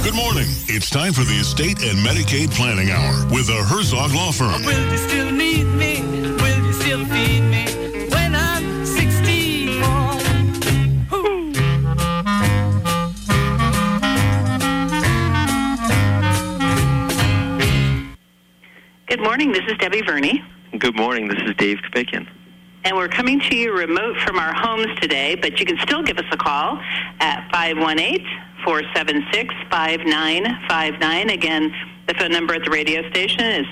Good morning. It's time for the Estate and Medicaid Planning Hour with the Herzog Law Firm. Will you still need me? Will you still feed me when I'm 64? Good morning. This is Debbie Verney. Good morning. This is Dave Kapikian. And we're coming to you remote from our homes today, but you can still give us a call at 518-476-5959. Again, the phone number at the radio station is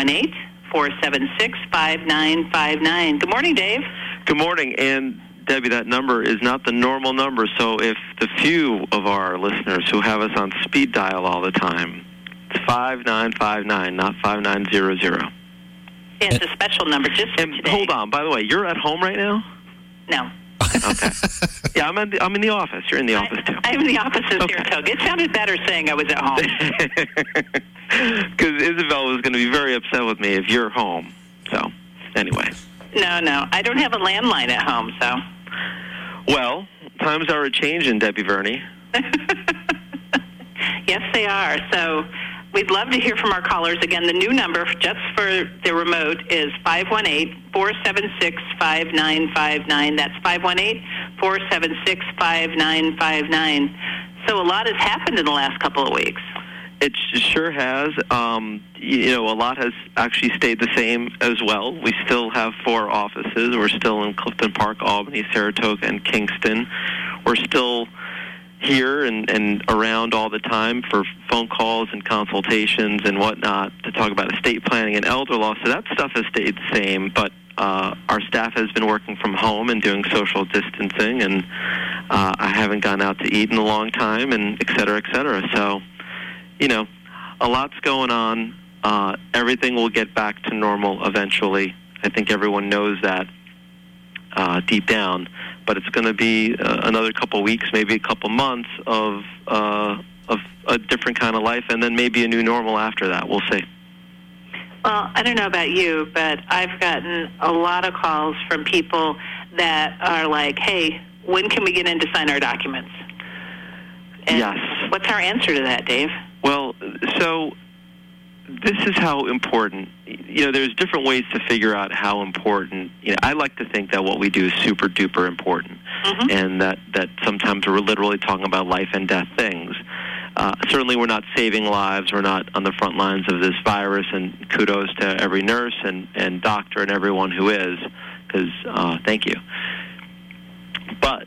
518-476-5959. Good morning, Dave. Good morning. And, Debbie, that number is not the normal number, so if the few of our listeners who have us on speed dial all the time, it's 5959, not 5900. Yeah, it's a special number just for today. Hold on. By the way, you're at home right now? No. Okay. Yeah, I'm in the office. You're in the office, too. I'm in the office of Saratoga. It sounded better saying I was at home. Because Isabel was going to be very upset with me if you're home. So, anyway. No. I don't have a landline at home, so. Well, times are a-changing, Debbie Verney. Yes, they are. So we'd love to hear from our callers. Again, the new number just for the remote is 518-476-5959. That's 518-476-5959. So a lot has happened in the last couple of weeks. It sure has. A lot has actually stayed the same as well. We still have 4 offices. We're still in Clifton Park, Albany, Saratoga, and Kingston. We're still here and around all the time for phone calls and consultations and whatnot to talk about estate planning and elder law. So that stuff has stayed the same, but our staff has been working from home and doing social distancing, and I haven't gone out to eat in a long time, and et cetera, et cetera. So, a lot's going on. Everything will get back to normal eventually. I think everyone knows that deep down. But it's going to be another couple weeks, maybe a couple months of a different kind of life, and then maybe a new normal after that. We'll see. Well, I don't know about you, but I've gotten a lot of calls from people that are like, hey, when can we get in to sign our documents? And yes. What's our answer to that, Dave? Well, so this is how important, there's different ways to figure out how important, I like to think that what we do is super duper important, and that sometimes we're literally talking about life and death things. Certainly we're not saving lives, we're not on the front lines of this virus, and kudos to every nurse and doctor and everyone who is, because thank you. But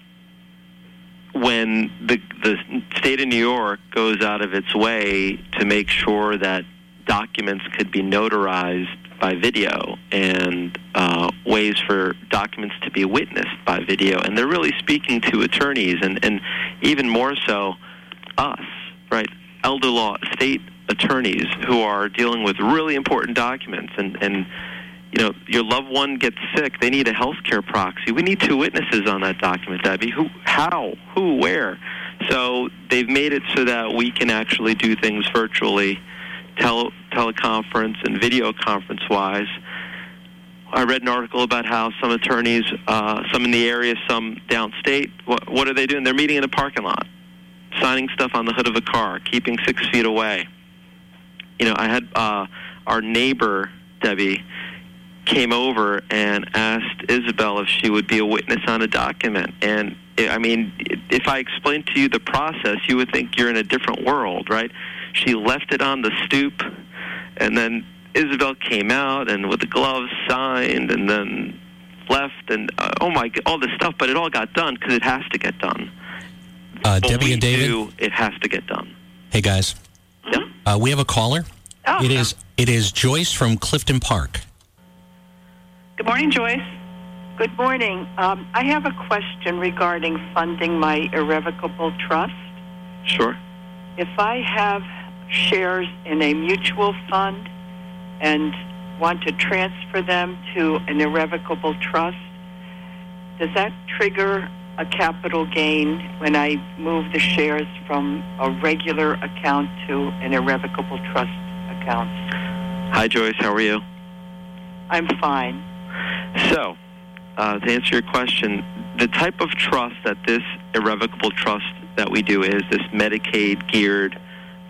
when the state of New York goes out of its way to make sure that documents could be notarized by video and ways for documents to be witnessed by video, and they're really speaking to attorneys and even more so us, right, elder law estate attorneys who are dealing with really important documents, and your loved one gets sick, they need a health care proxy. We need 2 witnesses on that document, Debbie. Who, how, who, where? So they've made it so that we can actually do things virtually, teleconference and video conference-wise. I read an article about how some attorneys, some in the area, some downstate, what are they doing? They're meeting in a parking lot, signing stuff on the hood of a car, keeping 6 feet away. I had our neighbor, Debbie, came over and asked Isabel if she would be a witness on a document. And, if I explained to you the process, you would think you're in a different world, right? She left it on the stoop, and then Isabel came out and with the gloves signed, and then left, and all this stuff. But it all got done because it has to get done. Debbie and David, it has to get done. Hey guys, we have a caller. Oh, It is Joyce from Clifton Park. Good morning, Joyce. Good morning. I have a question regarding funding my irrevocable trust. Sure. If I have shares in a mutual fund and want to transfer them to an irrevocable trust, does that trigger a capital gain when I move the shares from a regular account to an irrevocable trust account? Hi, Joyce. How are you? I'm fine. So, to answer your question, the type of trust that this irrevocable trust that we do is this Medicaid-geared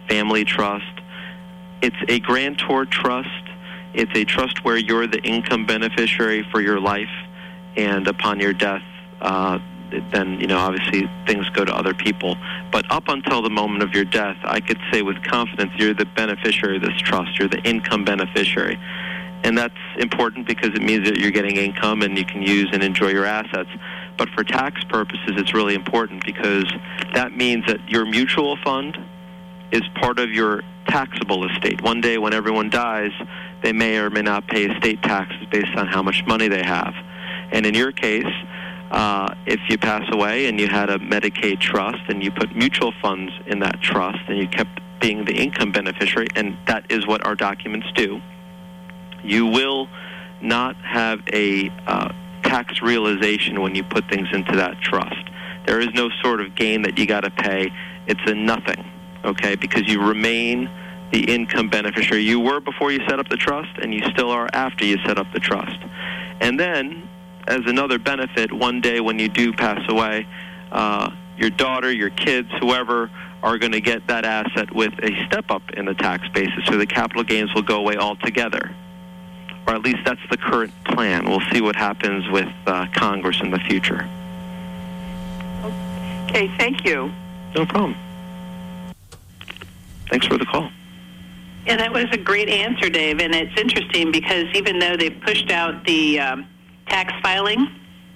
family trust. It's a grantor trust. It's a trust where you're the income beneficiary for your life, and upon your death, then, obviously things go to other people. But up until the moment of your death, I could say with confidence you're the beneficiary of this trust. You're the income beneficiary. And that's important because it means that you're getting income and you can use and enjoy your assets. But for tax purposes, it's really important because that means that your mutual fund is part of your taxable estate. One day when everyone dies, they may or may not pay estate taxes based on how much money they have. And in your case, if you pass away and you had a Medicaid trust and you put mutual funds in that trust and you kept being the income beneficiary, and that is what our documents do, you will not have a tax realization when you put things into that trust. There is no sort of gain that you got to pay. It's a nothing, okay, because you remain the income beneficiary. You were before you set up the trust, and you still are after you set up the trust. And then, as another benefit, one day when you do pass away, your daughter, your kids, whoever, are going to get that asset with a step-up in the tax basis, so the capital gains will go away altogether. Or at least that's the current plan. We'll see what happens with Congress in the future. Okay, thank you. No problem. Thanks for the call. Yeah, that was a great answer, Dave. And it's interesting because even though they've pushed out the tax filing,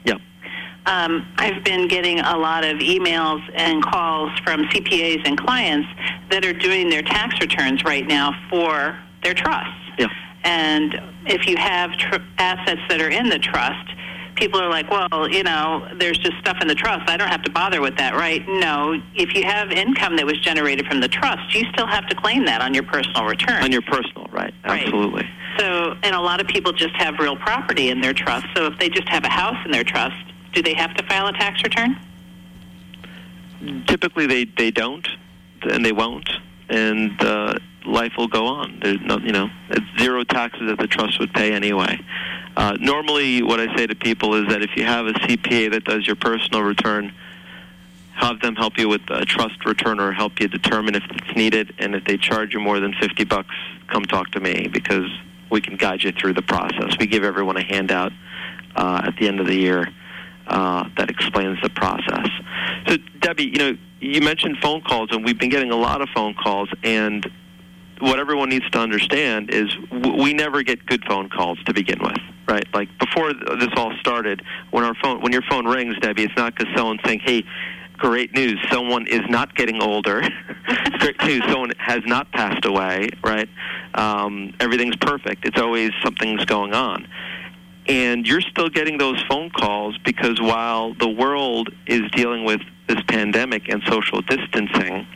I've been getting a lot of emails and calls from CPAs and clients that are doing their tax returns right now for their trusts. Yeah. And if you have assets that are in the trust, people are like, well, there's just stuff in the trust. I don't have to bother with that, right? No. If you have income that was generated from the trust, you still have to claim that on your personal return. On your personal, right. Absolutely. Right. So, and a lot of people just have real property in their trust. So if they just have a house in their trust, do they have to file a tax return? Typically they don't, and they won't. And life will go on. There's no, it's zero taxes that the trust would pay anyway. Normally, what I say to people is that if you have a CPA that does your personal return, have them help you with a trust return or help you determine if it's needed. And if they charge you more than $50, come talk to me because we can guide you through the process. We give everyone a handout at the end of the year that explains the process. So, Debbie, you mentioned phone calls, and we've been getting a lot of phone calls, and what everyone needs to understand is we never get good phone calls to begin with, right? Like before this all started, when your phone rings, Debbie, it's not because someone's saying, hey, great news, someone is not getting older. Great news, someone has not passed away, right? Everything's perfect. It's always something's going on. And you're still getting those phone calls because while the world is dealing with this pandemic and social distancing,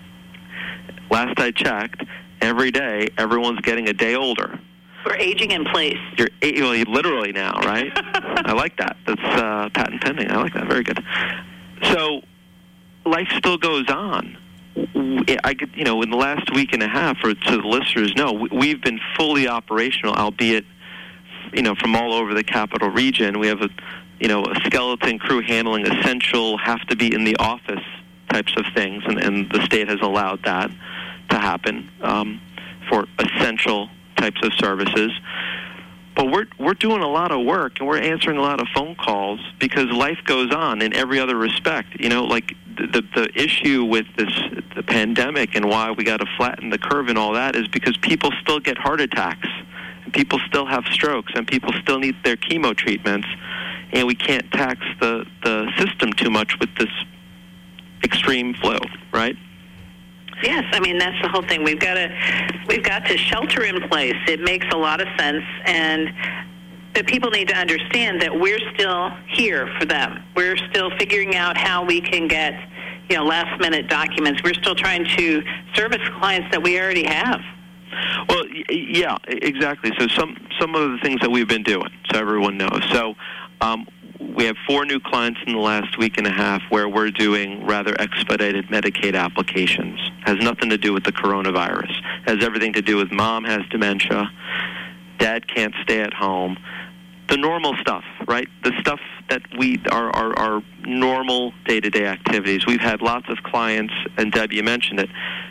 last I checked, every day everyone's getting a day older. We're aging in place. You're literally now, right? I like that. That's patent pending. I like that. Very good. So life still goes on. I could, in the last week and a half, so the listeners know, we've been fully operational, albeit from all over the capital region. We have a skeleton crew handling essential, have to be in the office types of things, and the state has allowed that to happen for essential types of services. But we're doing a lot of work, and we're answering a lot of phone calls because life goes on in every other respect. Like the issue with the pandemic and why we got to flatten the curve and all that is because people still get heart attacks. People still have strokes, and people still need their chemo treatments, and we can't tax the system too much with this extreme flow, right? Yes, I mean that's the whole thing. We've got to shelter in place. It makes a lot of sense, and the people need to understand that we're still here for them. We're still figuring out how we can get last-minute documents. We're still trying to service clients that we already have. Well, yeah, exactly. So some of the things that we've been doing, so everyone knows. So we have 4 new clients in the last week and a half where we're doing rather expedited Medicaid applications. Has nothing to do with the coronavirus. Has everything to do with mom has dementia, dad can't stay at home. The normal stuff, right? The stuff that our normal day-to-day activities. We've had lots of clients, and Deb, you mentioned it,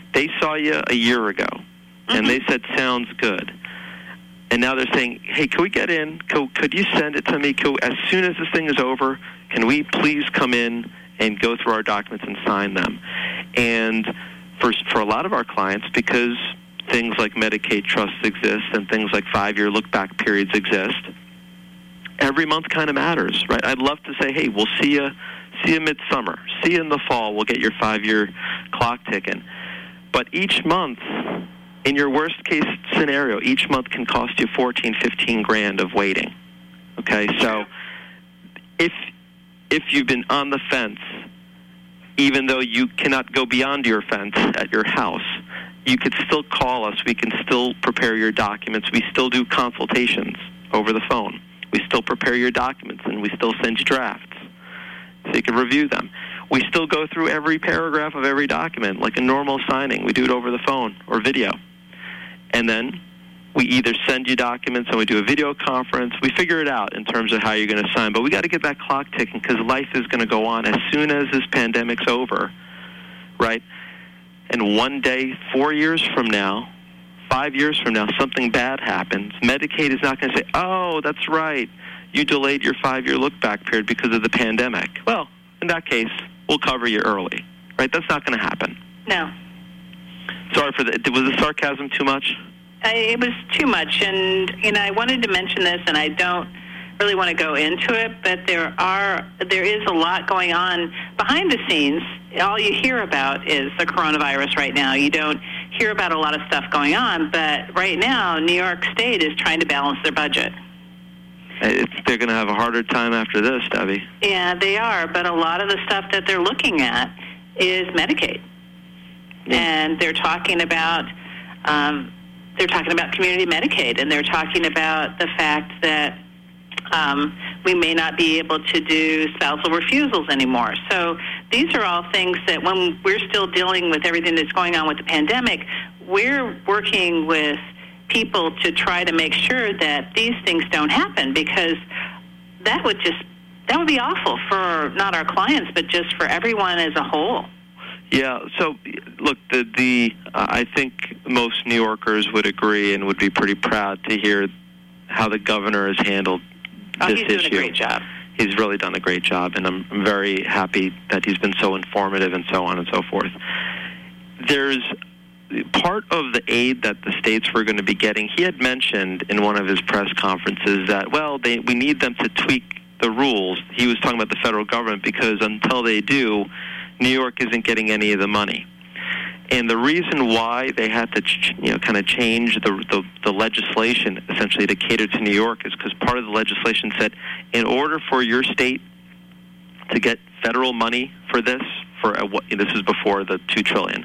They saw you a year ago, and they said, sounds good. And now they're saying, hey, can we get in? Could you send it to me? As soon as this thing is over, can we please come in and go through our documents and sign them? And for a lot of our clients, because things like Medicaid trusts exist and things like 5-year look-back periods exist, every month kind of matters, right? I'd love to say, hey, we'll see you midsummer. See you in the fall. We'll get your 5-year clock ticking. But each month, in your worst-case scenario, each month can cost you $14,000-15,000 of waiting. Okay, so if you've been on the fence, even though you cannot go beyond your fence at your house, you could still call us. We can still prepare your documents. We still do consultations over the phone. We still prepare your documents, and we still send you drafts so you can review them. We still go through every paragraph of every document like a normal signing. We do it over the phone or video. And then we either send you documents and we do a video conference. We figure it out in terms of how you're going to sign. But we got to get that clock ticking because life is going to go on as soon as this pandemic's over, right? And one day, 4 years from now, 5 years from now, something bad happens. Medicaid is not going to say, oh, that's right, you delayed your 5-year look-back period because of the pandemic. Well, in that case, we'll cover you early, right? That's not going to happen. No. Sorry for that. Was the sarcasm too much? It was too much, and I wanted to mention this, and I don't really want to go into it, but there is a lot going on behind the scenes. All you hear about is the coronavirus right now. You don't hear about a lot of stuff going on, but right now, New York State is trying to balance their budget. They're going to have a harder time after this, Debbie. Yeah, they are, but a lot of the stuff that they're looking at is Medicaid. And they're talking about community Medicaid, and they're talking about the fact that we may not be able to do spousal refusals anymore. So these are all things that when we're still dealing with everything that's going on with the pandemic, we're working with people to try to make sure that these things don't happen, because that would be awful for not our clients, but just for everyone as a whole. Yeah, so look, I think most New Yorkers would agree and would be pretty proud to hear how the governor has handled this issue. He's doing a great job. He's really done a great job, and I'm very happy that he's been so informative and so on and so forth. There's part of the aid that the states were going to be getting. He had mentioned in one of his press conferences that, we need them to tweak the rules. He was talking about the federal government, because until they do, New York isn't getting any of the money. And the reason why they had to, kind of change the legislation essentially to cater to New York is because part of the legislation said, in order for your state to get federal money for this, this is before the $2 trillion,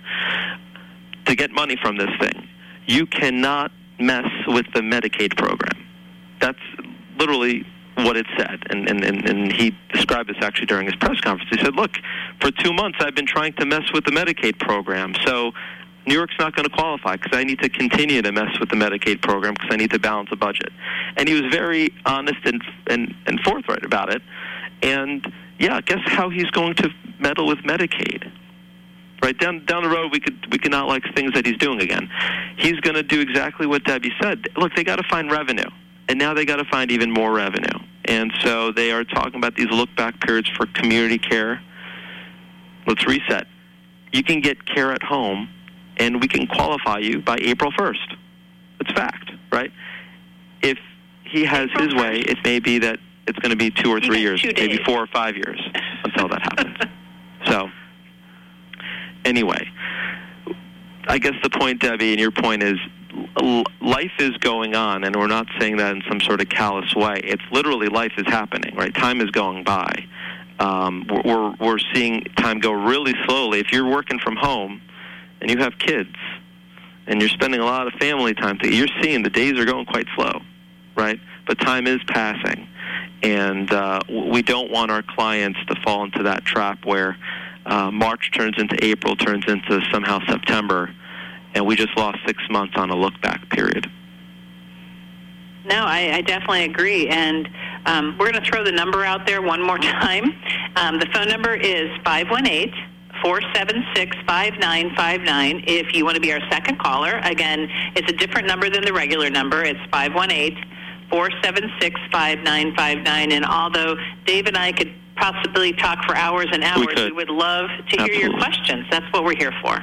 to get money from this thing, you cannot mess with the Medicaid program. That's literally what it said, and he described this actually during his press conference. He said, look, for 2 months I've been trying to mess with the Medicaid program, so New York's not going to qualify because I need to continue to mess with the Medicaid program because I need to balance a budget. And he was very honest and forthright about it. And, guess how he's going to meddle with Medicaid? Right down the road, we could not like things that he's doing again. He's going to do exactly what Debbie said. Look, they got to find revenue. And now they got to find even more revenue. And so they are talking about these look-back periods for community care. Let's reset. You can get care at home, and we can qualify you by April 1st. It's fact, right? If he has his way, it may be that it's going to be 2 or 3 years, maybe 4 or 5 years until that happens. So, anyway, I guess the point, Debbie, and your point is, life is going on, and we're not saying that in some sort of callous way. It's literally life is happening, right? Time is going by. We're seeing time go really slowly. If you're working from home and you have kids and you're spending a lot of family time, you're seeing the days are going quite slow, right? But time is passing, and we don't want our clients to fall into that trap where March turns into April, turns into somehow September, and we just lost 6 months on a look-back period. No, I definitely agree. And we're going to throw the number out there one more time. The phone number is 518-476-5959. If you want to be our second caller, again, it's a different number than the regular number. It's 518-476-5959. And although Dave and I could possibly talk for hours and hours, we would love to hear your questions. That's what we're here for.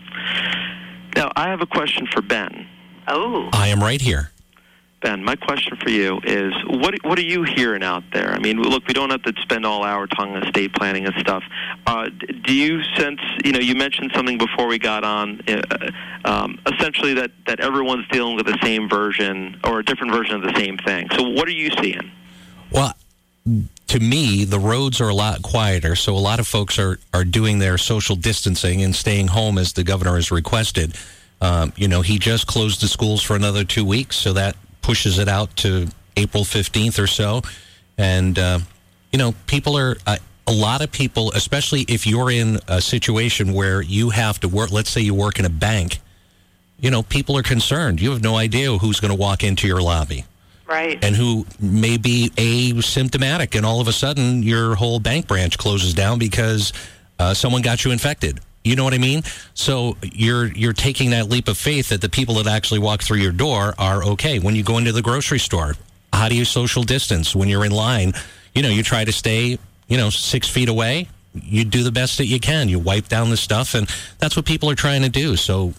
Now, I have a question for Ben. Oh. I am right here. Ben, my question for you is, what are you hearing out there? I mean, look, we don't have to spend all hour talking estate planning and stuff. Do you sense, you mentioned something before we got on, essentially that everyone's dealing with the same version or a different version of the same thing. So what are you seeing? Well, to me, the roads are a lot quieter, so a lot of folks are doing their social distancing and staying home as the governor has requested. He just closed the schools for another 2 weeks, so that pushes it out to April 15th or so. And, people are, a lot of people, especially if you're in a situation where you have to work, let's say you work in a bank, people are concerned. You have no idea who's going to walk into your lobby. Right. And who may be asymptomatic, and all of a sudden your whole bank branch closes down because someone got you infected. You know what I mean? So you're taking that leap of faith that the people that actually walk through your door are okay. When you go into the grocery store, how do you social distance? When you're in line, you try to stay, 6 feet away. You do the best that you can. You wipe down the stuff, and that's what people are trying to do. So,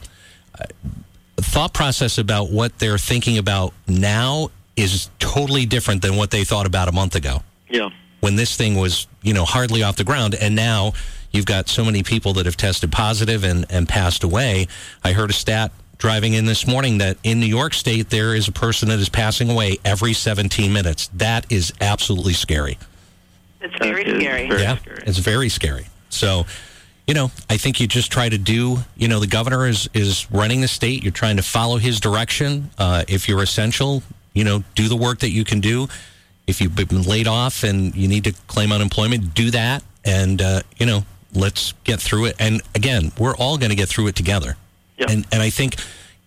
thought process about what they're thinking about now is totally different than what they thought about a month ago. Yeah. When this thing was, hardly off the ground, and now you've got so many people that have tested positive and passed away. I heard a stat driving in this morning that in New York State, there is a person that is passing away every 17 minutes. That is absolutely scary. It's very scary. Scary. It's very scary. So, I think you just try to do, the governor is running the state. You're trying to follow his direction. If you're essential, do the work that you can do. If you've been laid off and you need to claim unemployment, do that. And, let's get through it. And again, we're all going to get through it together. Yep. And I think,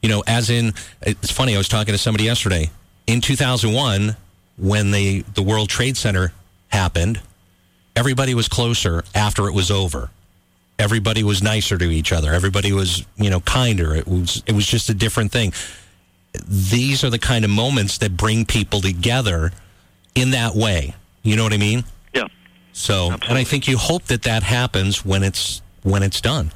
it's funny, I was talking to somebody yesterday. In 2001, when the World Trade Center happened, everybody was closer after it was over. Everybody was nicer to each other. Everybody was, kinder. It was just a different thing. These are the kind of moments that bring people together in that way. You know what I mean? Yeah. So, absolutely. And I think you hope that happens when it's done.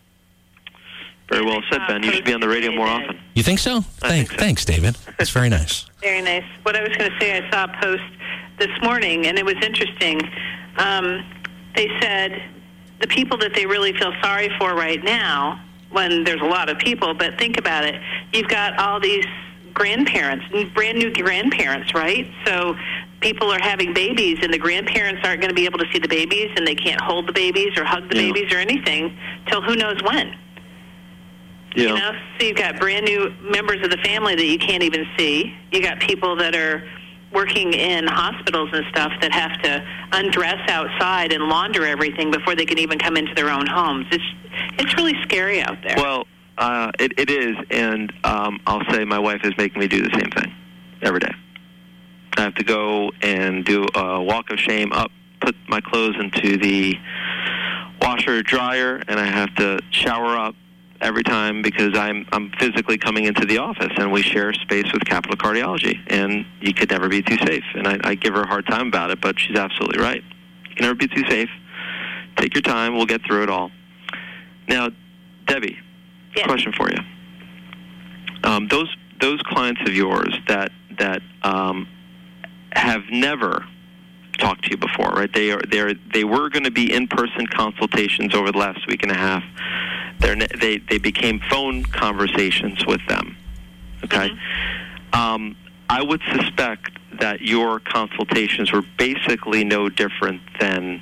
Very well said, Ben. You should be on the radio more often. You think so? Thanks, David. That's very nice. Very nice. What I was going to say, I saw a post this morning, and it was interesting. They said the people that they really feel sorry for right now, when there's a lot of people, but think about it. You've got all these grandparents, brand new grandparents, right? So people are having babies, and the grandparents aren't going to be able to see the babies, and they can't hold the babies or hug the babies or anything till who knows when. Yeah. So you've got brand new members of the family that you can't even see. You got people that are working in hospitals and stuff that have to undress outside and launder everything before they can even come into their own homes. It's really scary out there. Well, it is, and I'll say my wife is making me do the same thing every day. I have to go and do a walk of shame up, put my clothes into the washer dryer, and I have to shower up every time because I'm physically coming into the office, and we share space with Capital Cardiology, and you could never be too safe. And I give her a hard time about it, but she's absolutely right. You can never be too safe. Take your time. We'll get through it all. Now, Debbie, yes. Question for you. Those clients of yours that have never talked to you before, right? They were going to be in-person consultations over the last week and a half. They became phone conversations with them. Okay, Mm-hmm. I would suspect that your consultations were basically no different than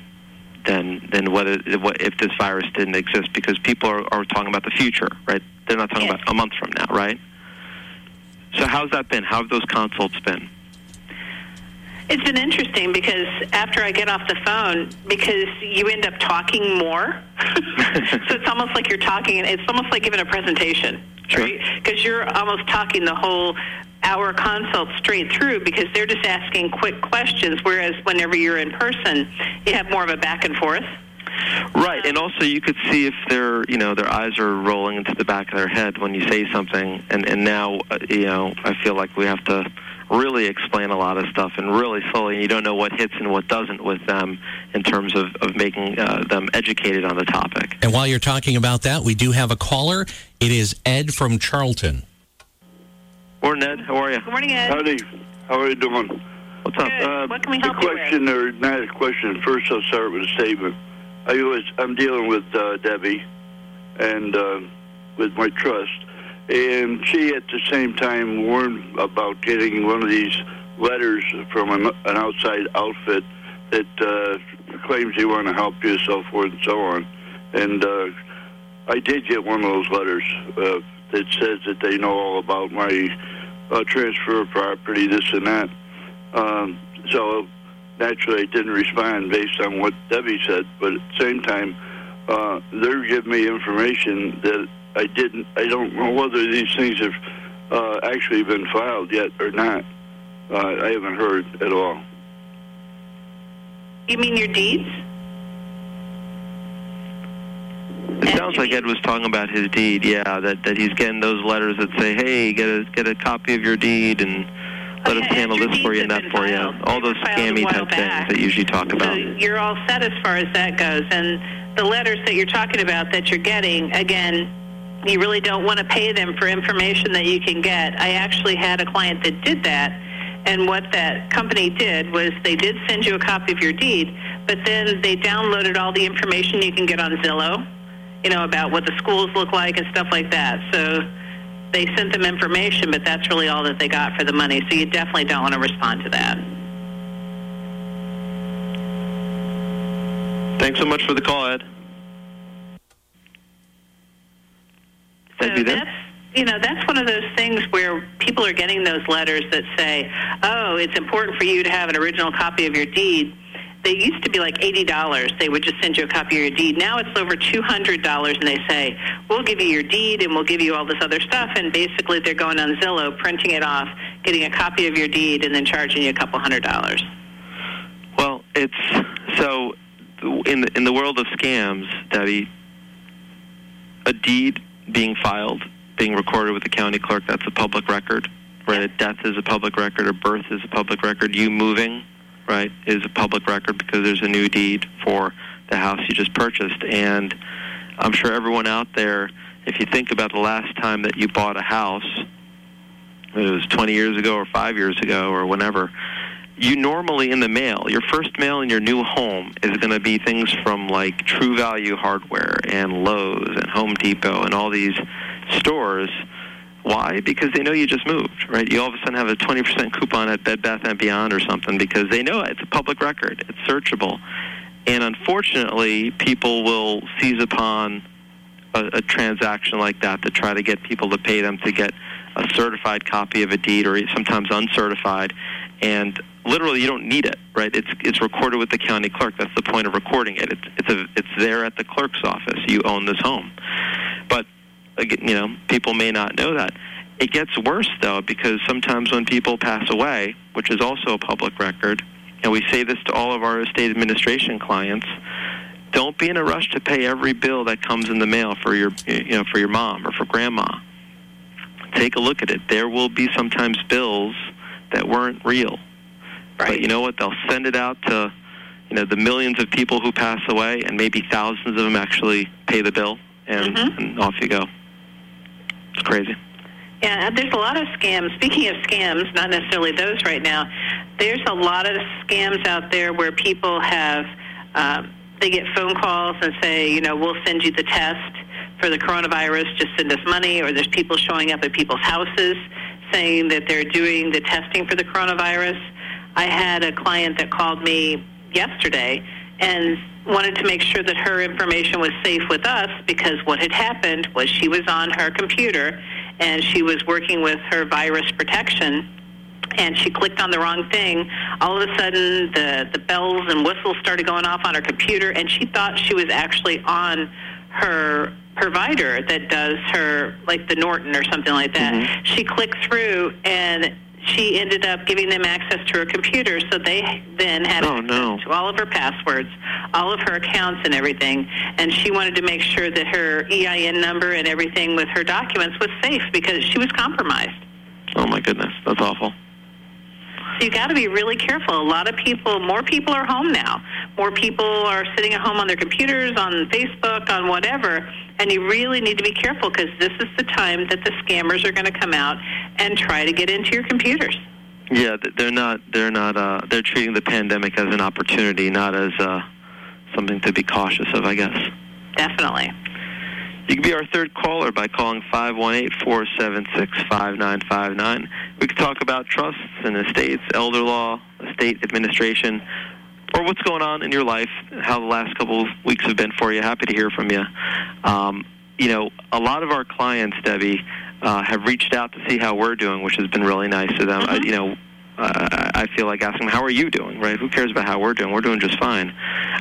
if this virus didn't exist, because people are talking about the future, right? They're not talking about a month from now, right? So how's that been? How have those consults been? It's been interesting because after I get off the phone, because you end up talking more, so it's almost like you're talking, it's almost like giving a presentation, sure. Right? Because you're almost talking the whole hour consult straight through because they're just asking quick questions, whereas whenever you're in person, you have more of a back and forth. Right, and also you could see if their eyes are rolling into the back of their head when you say something, and now, I feel like we have to really explain a lot of stuff and really slowly, and you don't know what hits and what doesn't with them in terms of making them educated on the topic. And while you're talking about that, we do have a caller. It is Ed from Charlton. Morning, Ed. How are you? Good morning, Ed. Howdy. How are you doing? What's up? Good. What can we help a you question, with? or not a question. First, I'll start with a statement. I'm dealing with Debbie, and with my trust, and she at the same time warned about getting one of these letters from an outside outfit that claims they want to help you, so forth and so on. And I did get one of those letters that says that they know all about my transfer of property, this and that. So naturally, I didn't respond based on what Debbie said, but at the same time, they're giving me information that I don't know whether these things have actually been filed yet or not. I haven't heard at all. You mean your deeds? It sounds like Ed was talking about his deed, that he's getting those letters that say, hey, get a copy of your deed and let us handle this for you and that for you. All those scammy type things that you usually talk about. So you're all set as far as that goes. And the letters that you're talking about that you're getting, again, you really don't want to pay them for information that you can get. I actually had a client that did that, and what that company did was they did send you a copy of your deed, but then they downloaded all the information you can get on Zillow, about what the schools look like and stuff like that. So they sent them information, but that's really all that they got for the money. So you definitely don't want to respond to that. Thanks so much for the call, Ed. So that's one of those things where people are getting those letters that say, oh, it's important for you to have an original copy of your deed. They used to be like $80. They would just send you a copy of your deed. Now it's over $200, and they say, we'll give you your deed, and we'll give you all this other stuff. And basically they're going on Zillow, printing it off, getting a copy of your deed, and then charging you a couple $100. Well, it's so in the world of scams, Debbie, a deed being filed, being recorded with the county clerk, that's a public record. Right? A death is a public record. A birth is a public record. You moving, right, is a public record because there's a new deed for the house you just purchased. And I'm sure everyone out there, if you think about the last time that you bought a house, it was 20 years ago or 5 years ago or whenever, you normally in the mail, your first mail in your new home is going to be things from like True Value Hardware and Lowe's and Home Depot and all these stores. Why? Because they know you just moved, right? You all of a sudden have a 20% coupon at Bed Bath & Beyond or something because they know it's a public record. It's searchable. And unfortunately, people will seize upon a transaction like that to try to get people to pay them to get a certified copy of a deed or sometimes uncertified. And literally, you don't need it, right? It's recorded with the county clerk. That's the point of recording it. It's there at the clerk's office. You own this home. But people may not know that. It gets worse, though, because sometimes when people pass away, which is also a public record, and we say this to all of our estate administration clients, don't be in a rush to pay every bill that comes in the mail for your mom or for grandma. Take a look at it. There will be sometimes bills that weren't real. Right. But you know what? They'll send it out to the millions of people who pass away, and maybe thousands of them actually pay the bill, and off you go. It's crazy. Yeah, there's a lot of scams. Speaking of scams, not necessarily those right now, there's a lot of scams out there where people have, they get phone calls and say, we'll send you the test for the coronavirus, just send us money, or there's people showing up at people's houses saying that they're doing the testing for the coronavirus. I had a client that called me yesterday and wanted to make sure that her information was safe with us because what had happened was she was on her computer and she was working with her virus protection and she clicked on the wrong thing. All of a sudden, the bells and whistles started going off on her computer, and she thought she was actually on her provider that does her, like the Norton or something like that. Mm-hmm. She clicked through, and she ended up giving them access to her computer, so they then had access to all of her passwords, all of her accounts and everything, and she wanted to make sure that her EIN number and everything with her documents was safe because she was compromised. Oh, my goodness. That's awful. So you got to be really careful. More people are home now. More people are sitting at home on their computers, on Facebook, on whatever, and you really need to be careful because this is the time that the scammers are going to come out and try to get into your computers. Yeah, they're treating the pandemic as an opportunity, not as something to be cautious of, I guess. Definitely. You can be our third caller by calling 518-476-5959. We can talk about trusts and estates, elder law, estate administration, or what's going on in your life, how the last couple of weeks have been for you. Happy to hear from you. A lot of our clients, Debbie, have reached out to see how we're doing, which has been really nice to them. Mm-hmm. I feel like asking them, how are you doing, right? Who cares about how we're doing? We're doing just fine.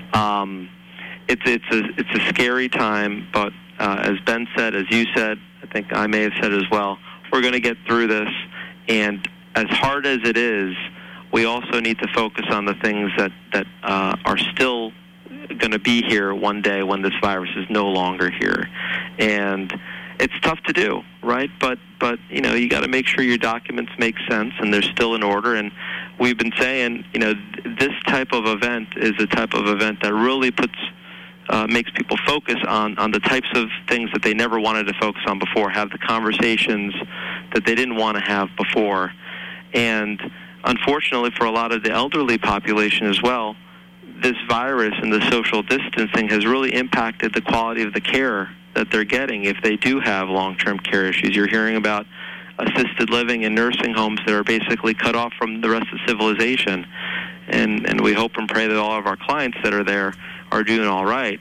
It's a scary time, but as Ben said, as you said, I think I may have said as well, we're going to get through this. And as hard as it is, we also need to focus on the things that are still going to be here one day when this virus is no longer here. And it's tough to do, right? But you got to make sure your documents make sense and they're still in order. And we've been saying, this type of event is a type of event that really makes people focus on the types of things that they never wanted to focus on before, have the conversations that they didn't want to have before. And unfortunately for a lot of the elderly population as well, this virus and the social distancing has really impacted the quality of the care that they're getting if they do have long-term care issues. You're hearing about assisted living and nursing homes that are basically cut off from the rest of civilization. And we hope and pray that all of our clients that are there are doing all right.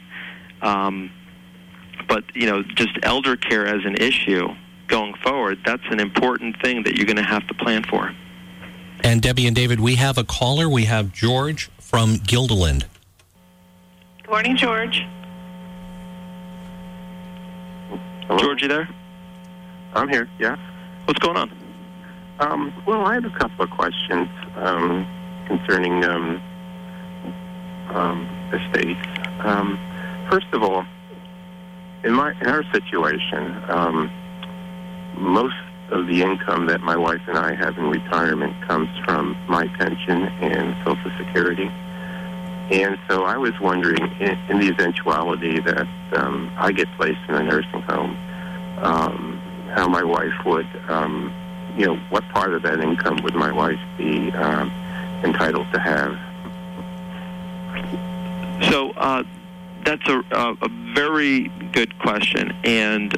But, just elder care as an issue going forward, that's an important thing that you're going to have to plan for. And Debbie and David, we have a caller. We have George from Guilderland. Good morning, George. Hello? George, you there? I'm here, yeah. What's going on? Well, I have a couple of questions concerning estates. First of all, in our situation, most of the income that my wife and I have in retirement comes from my pension and Social Security. And so I was wondering, in the eventuality that I get placed in a nursing home, how my wife would, what part of that income would my wife be entitled to have? So that's a very good question, and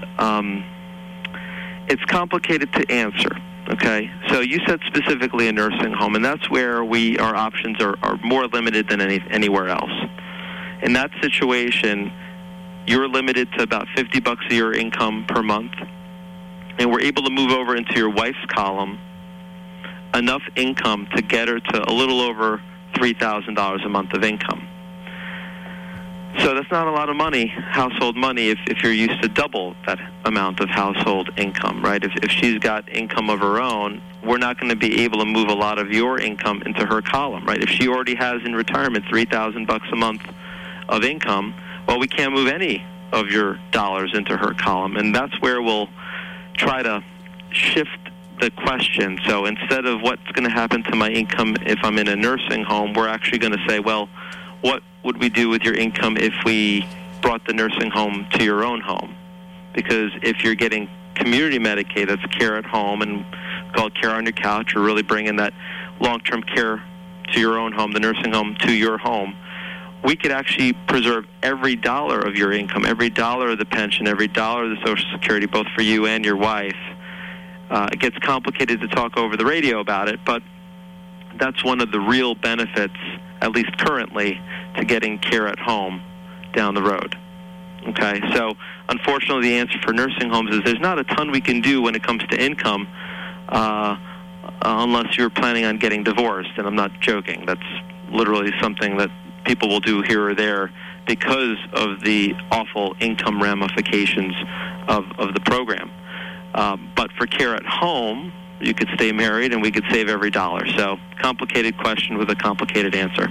it's complicated to answer. Okay, so you said specifically a nursing home, and that's where our options are more limited than anywhere else. In that situation, you're limited to about $50 a year income per month, and we're able to move over into your wife's column enough income to get her to a little over $3,000 a month of income. So that's not a lot of money, household money, if you're used to double that amount of household income, right? If she's got income of her own, we're not going to be able to move a lot of your income into her column, right? If she already has in retirement $3,000 a month of income, well, we can't move any of your dollars into her column, and that's where we'll try to shift the question. So instead of what's going to happen to my income if I'm in a nursing home, we're actually going to say, well, what would we do with your income if we brought the nursing home to your own home? Because if you're getting community Medicaid, that's care at home and called care on your couch, or really bringing that long-term care to your own home, the nursing home to your home, we could actually preserve every dollar of your income, every dollar of the pension, every dollar of the Social Security, both for you and your wife. It gets complicated to talk over the radio about it, but that's one of the real benefits, at least currently, to getting care at home down the road. Okay, so unfortunately the answer for nursing homes is there's not a ton we can do when it comes to income unless you're planning on getting divorced, and I'm not joking. That's literally something that people will do here or there because of the awful income ramifications of the program. But for care at home, you could stay married, and we could save every dollar. So, complicated question with a complicated answer.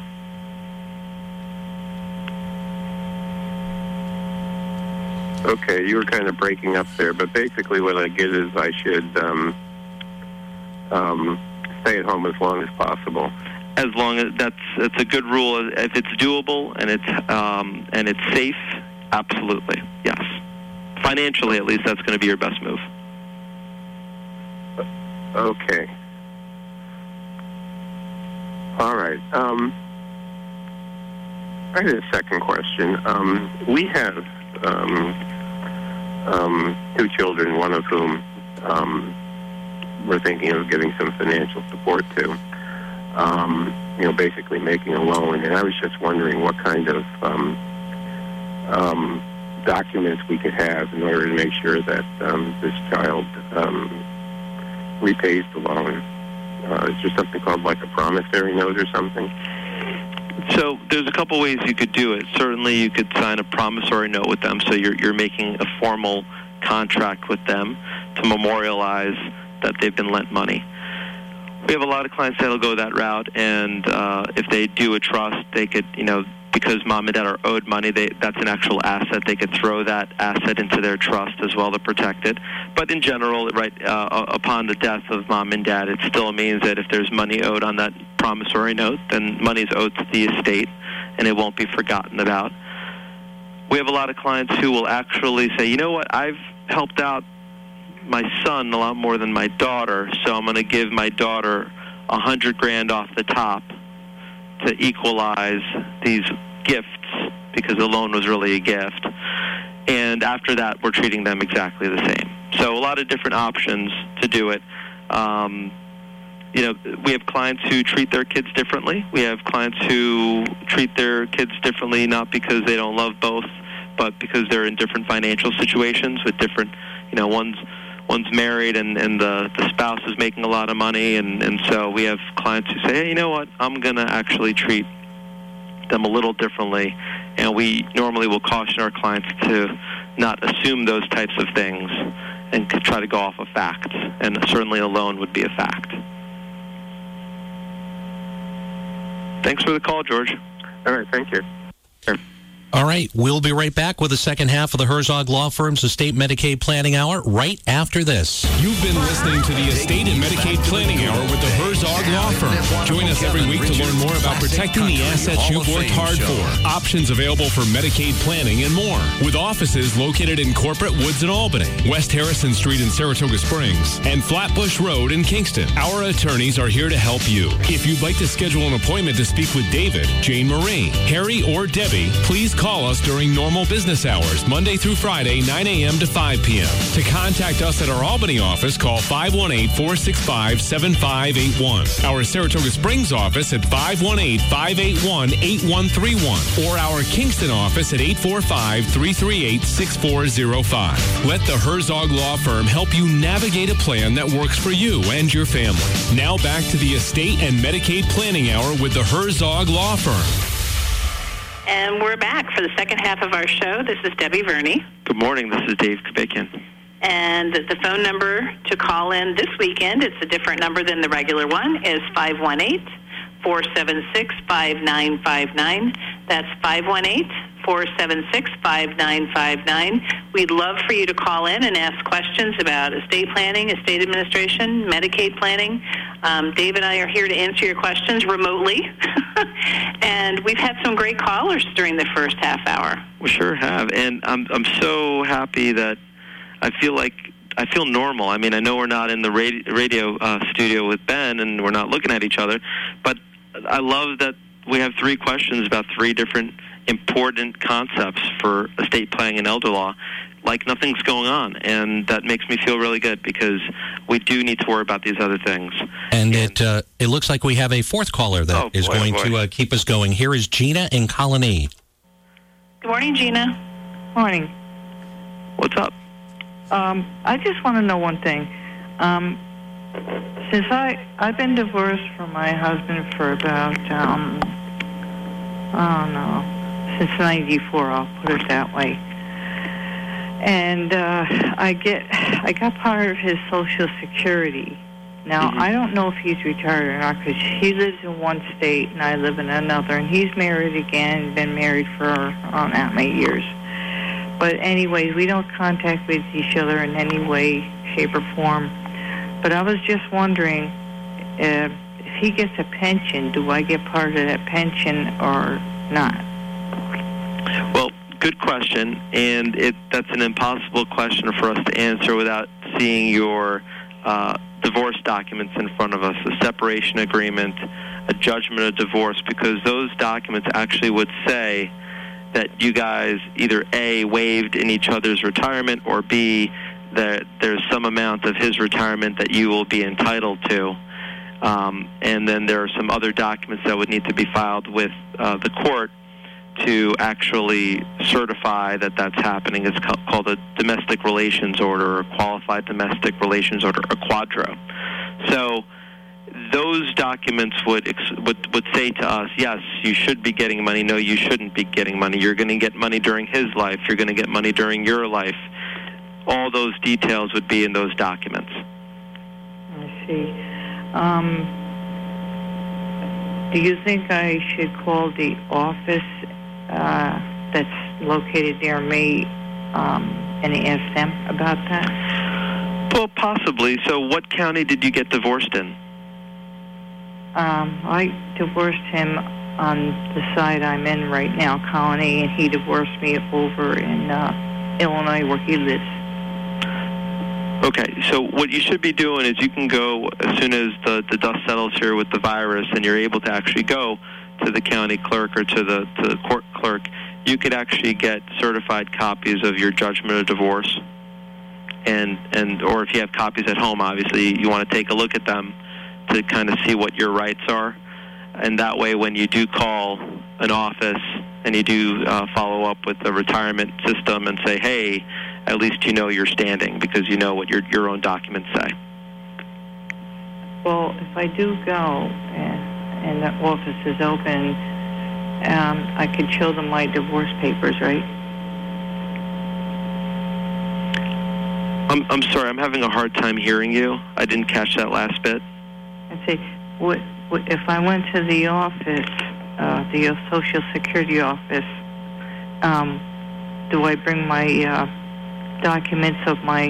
Okay, you were kind of breaking up there, but basically what I get is I should stay at home as long as possible. As long as it's a good rule. If it's doable and it's safe, absolutely, yes. Financially, at least, that's going to be your best move. Okay. All right. I had a second question. We have two children, one of whom we're thinking of giving some financial support to. Basically making a loan. And I was just wondering what kind of documents we could have in order to make sure that this child repays the loan. Is there something called like a promissory note or something? So there's a couple ways you could do it. Certainly you could sign a promissory note with them, so you're making a formal contract with them to memorialize that they've been lent money. We have a lot of clients that'll go that route, and if they do a trust, they could, because mom and dad are owed money, that's an actual asset. They could throw that asset into their trust as well to protect it. But in general, right, upon the death of mom and dad, it still means that if there's money owed on that promissory note, then money is owed to the estate, and it won't be forgotten about. We have a lot of clients who will actually say, you know what, I've helped out my son a lot more than my daughter, so I'm going to give my daughter $100,000 off the top to equalize these gifts, because the loan was really a gift. And after that, we're treating them exactly the same. So a lot of different options to do it. We have clients who treat their kids differently. We have clients who treat their kids differently, not because they don't love both, but because they're in different financial situations with different, one's married and the spouse is making a lot of money, and so we have clients who say, hey, you know what, I'm going to actually treat them a little differently, and we normally will caution our clients to not assume those types of things and to try to go off of facts, and certainly a loan would be a fact. Thanks for the call, George. All right, thank you. Sure. All right, we'll be right back with the second half of the Herzog Law Firm's Estate Medicaid Planning Hour right after this. You've been listening to the Estate and Medicaid Planning Hour with the Herzog Law Firm. Join us every week to learn more about protecting the assets you've worked hard for, options available for Medicaid planning, and more. With offices located in Corporate Woods in Albany, West Harrison Street in Saratoga Springs, and Flatbush Road in Kingston. Our attorneys are here to help you. If you'd like to schedule an appointment to speak with David, Jane Marie, Harry, or Debbie, please call us during normal business hours, Monday through Friday, 9 a.m. to 5 p.m. To contact us at our Albany office, call 518-465-7581. Our Saratoga Springs office at 518-581-8131. Or our Kingston office at 845-338-6405. Let the Herzog Law Firm help you navigate a plan that works for you and your family. Now back to the Estate and Medicaid Planning Hour with the Herzog Law Firm. And we're back for the second half of our show. This is Debbie Verney. Good morning. This is Dave Kabikian. And the phone number to call in this weekend, it's a different number than the regular one, is 518-476-5959. That's 518-476-5959. We'd love for you to call in and ask questions about estate planning, estate administration, Medicaid planning. Dave and I are here to answer your questions remotely. And we've had some great callers during the first half hour. We sure have. And I'm so happy that I feel normal. I mean, I know we're not in the radio studio with Ben and we're not looking at each other, but I love that we have three questions about three different important concepts for estate planning and elder law, like nothing's going on, and that makes me feel really good because we do need to worry about these other things. And it looks like we have a fourth caller that is going to keep us going. Here is Gina in Colony. Good morning, Gina. Morning. What's up? I just want to know one thing. Since I've been divorced from my husband for about, since 94, I'll put it that way. And I got part of his Social Security, Now, I don't know if he's retired or not because he lives in one state and I live in another, and he's married again, been married for not many years. But anyways, we don't contact with each other in any way, shape, or form. But I was just wondering, if he gets a pension, do I get part of that pension or not? Well, good question, and that's an impossible question for us to answer without seeing your divorce documents in front of us, a separation agreement, a judgment of divorce, because those documents actually would say that you guys either A, waived in each other's retirement, or B, that there's some amount of his retirement that you will be entitled to. And then there are some other documents that would need to be filed with the court to actually certify that that's happening. It's called a domestic relations order, or a qualified domestic relations order, a quadro. So those documents would say to us, yes, you should be getting money. No, you shouldn't be getting money. You're going to get money during his life. You're going to get money during your life. All those details would be in those documents. I see. Do you think I should call the office that's located near me and ask them about that? Well, possibly. So what county did you get divorced in? I divorced him on the side I'm in right now, Colony, and he divorced me over in Illinois where he lives. Okay, so what you should be doing is you can go as soon as the dust settles here with the virus and you're able to actually go to the county clerk or to the court clerk. You could actually get certified copies of your judgment of divorce, and or if you have copies at home, obviously you want to take a look at them to kind of see what your rights are. And that way when you do call an office and you do follow up with the retirement system and say, hey, at least you know you're standing because you know what your own documents say. Well, if I do go and the office is open, I could show them my divorce papers, right? I'm sorry, I'm having a hard time hearing you. I didn't catch that last bit. I say, if I went to the office, the Social Security office, do I bring my documents of my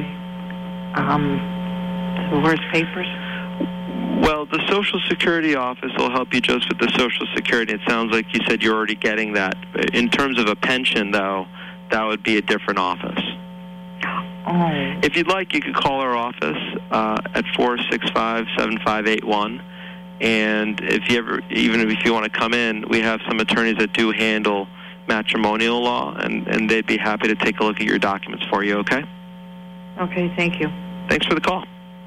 divorce papers? Well, the Social Security office will help you just with the Social Security. It sounds like you said you're already getting that. In terms of a pension, though, that would be a different office. Oh. If you'd like, you could call our office at 465-7581. And even if you want to come in, we have some attorneys that do handle matrimonial law, and they'd be happy to take a look at your documents for you, okay? Okay, thank you. Thanks for the call.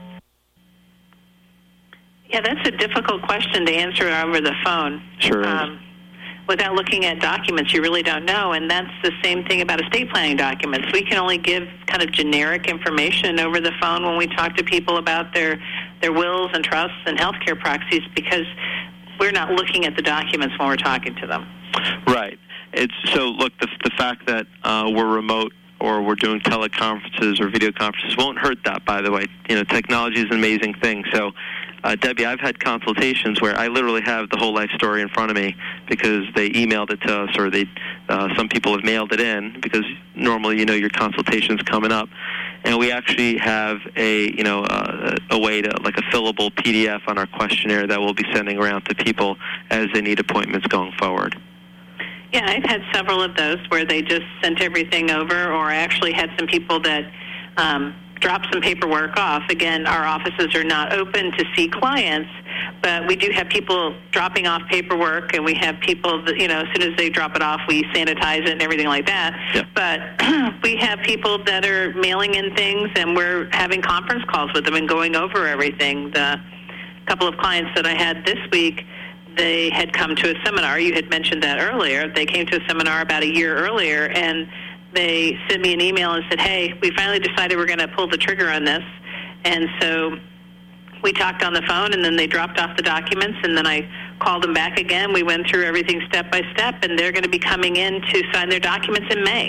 Yeah, that's a difficult question to answer over the phone. Sure is. Without looking at documents, you really don't know, and that's the same thing about estate planning documents. We can only give kind of generic information over the phone when we talk to people about their wills and trusts and healthcare proxies because we're not looking at the documents when we're talking to them. Right. So, look, the fact that we're remote or we're doing teleconferences or video conferences won't hurt that, by the way. You know, technology is an amazing thing. So, Debbie, I've had consultations where I literally have the whole life story in front of me because they emailed it to us or some people have mailed it in because normally, you know, your consultation's coming up. And we actually have a way to, like a fillable PDF on our questionnaire that we'll be sending around to people as they need appointments going forward. Yeah, I've had several of those where they just sent everything over, or I actually had some people that dropped some paperwork off. Again, our offices are not open to see clients, but we do have people dropping off paperwork, and we have people that, you know, as soon as they drop it off, we sanitize it and everything like that. Yeah. But we have people that are mailing in things, and we're having conference calls with them and going over everything. The couple of clients that I had this week, they had come to a seminar. You had mentioned that earlier. They came to a seminar about a year earlier, and they sent me an email and said, hey, we finally decided we're going to pull the trigger on this. And so we talked on the phone, and then they dropped off the documents, and then I called them back again. We went through everything step by step, and they're going to be coming in to sign their documents in May.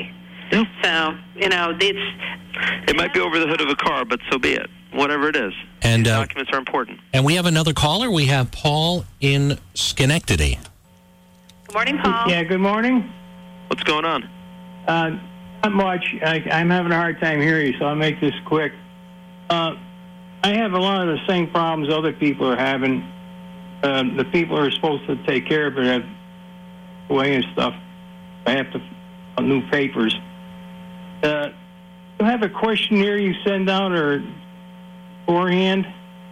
Yeah. So, It might be over the hood of a car, but so be it. Whatever it is. And documents are important. And we have another caller. We have Paul in Schenectady. Good morning, Paul. Yeah, good morning. What's going on? Not much. I'm having a hard time hearing you, so I'll make this quick. I have a lot of the same problems other people are having. The people who are supposed to take care of it have away and stuff. I have to new papers. You have a questionnaire you send out or beforehand?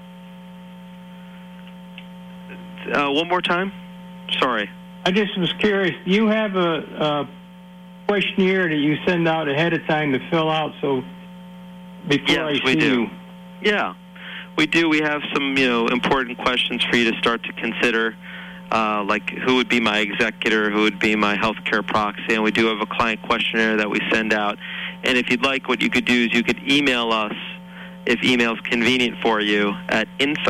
One more time? Sorry. I just was curious. Do you have a questionnaire that you send out ahead of time to fill out so before I see you? Yeah, we do. We have some, important questions for you to start to consider, like who would be my executor, who would be my healthcare proxy, and we do have a client questionnaire that we send out. And if you'd like, what you could do is you could email us, if email is convenient for you, at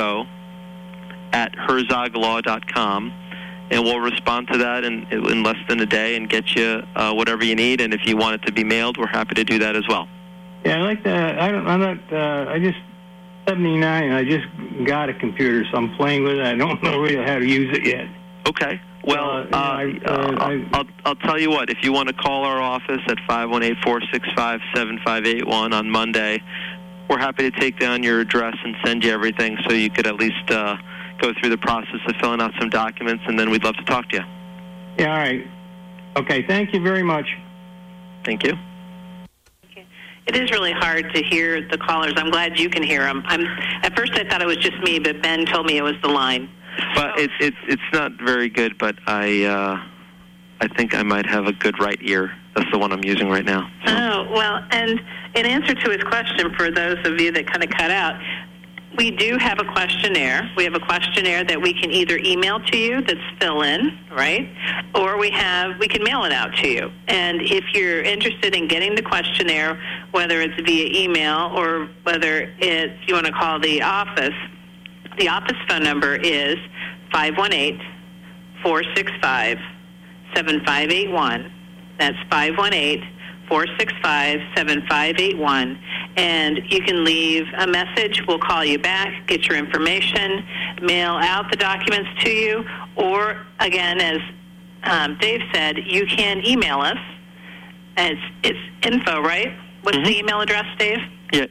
info@herzoglaw.com, and we'll respond to that in less than a day and get you whatever you need. And if you want it to be mailed, we're happy to do that as well. Yeah, I like that. I just 79. I just got a computer, so I'm playing with it. I don't know really how to use it yet. Okay. Well, I'll tell you what. If you want to call our office at 518-465-7581 on Monday, we're happy to take down your address and send you everything so you could at least go through the process of filling out some documents, and then we'd love to talk to you. Yeah, all right. Okay, thank you very much. Thank you. It is really hard to hear the callers. I'm glad you can hear them. At first I thought it was just me, but Ben told me it was the line. But it's not very good, but I think I might have a good right ear. That's the one I'm using right now. So. Oh, well, and in answer to his question, for those of you that kind of cut out, we do have a questionnaire. We have a questionnaire that we can either email to you that's fill in, right? Or we can mail it out to you. And if you're interested in getting the questionnaire, whether it's via email or whether you want to call the office phone number is 518-465-7581. That's 518-465-7581. And you can leave a message. We'll call you back, get your information, mail out the documents to you. Or, again, as Dave said, you can email us. It's info, right? What's the email address, Dave? Yeah,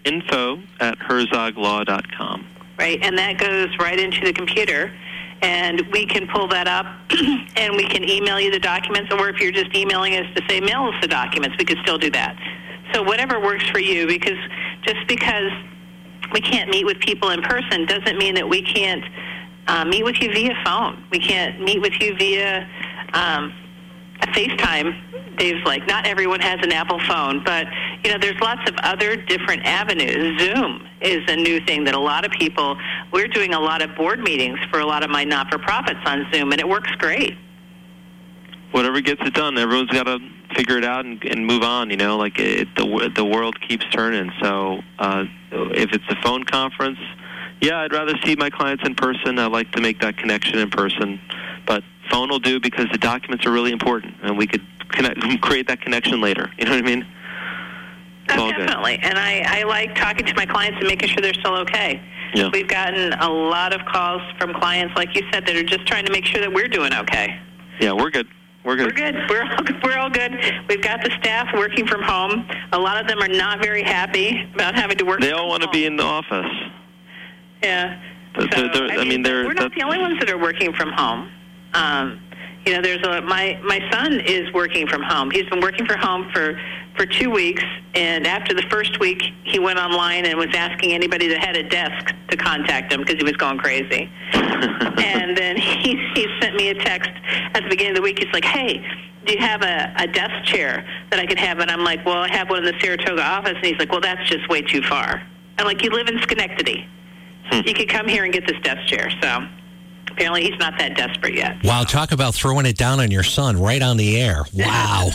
info@herzoglaw.com. Right, and that goes right into the computer. And we can pull that up, and we can email you the documents, or if you're just emailing us to say, mail us the documents, we could still do that. So whatever works for you, because just because we can't meet with people in person doesn't mean that we can't meet with you via phone. We can't meet with you via a FaceTime. Dave's like, not everyone has an Apple phone, but, there's lots of other different avenues. Zoom is a new thing that a lot of people, we're doing a lot of board meetings for a lot of my not-for-profits on Zoom, and it works great. Whatever gets it done, everyone's got to figure it out and move on, the world keeps turning. So if it's a phone conference, yeah, I'd rather see my clients in person. I like to make that connection in person. But phone will do because the documents are really important, and we could create that connection later. You know what I mean? Oh, definitely. And I like talking to my clients and making sure they're still okay. Yeah. We've gotten a lot of calls from clients, like you said, that are just trying to make sure that we're doing okay. Yeah, we're good. We're good. We're good. We're all good. We've got the staff working from home. A lot of them are not very happy about having to work from home. They all want to be in the office. Yeah. We're not the only ones that are working from home. There's my son is working from home. He's been working from home for 2 weeks, and after the first week, he went online and was asking anybody that had a desk to contact him because he was going crazy. And then he sent me a text at the beginning of the week. He's like, hey, do you have a desk chair that I could have? And I'm like, well, I have one in the Saratoga office. And he's like, well, that's just way too far. I'm like, you live in Schenectady. You could come here and get this desk chair. So apparently he's not that desperate yet. Wow, talk about throwing it down on your son right on the air. Wow.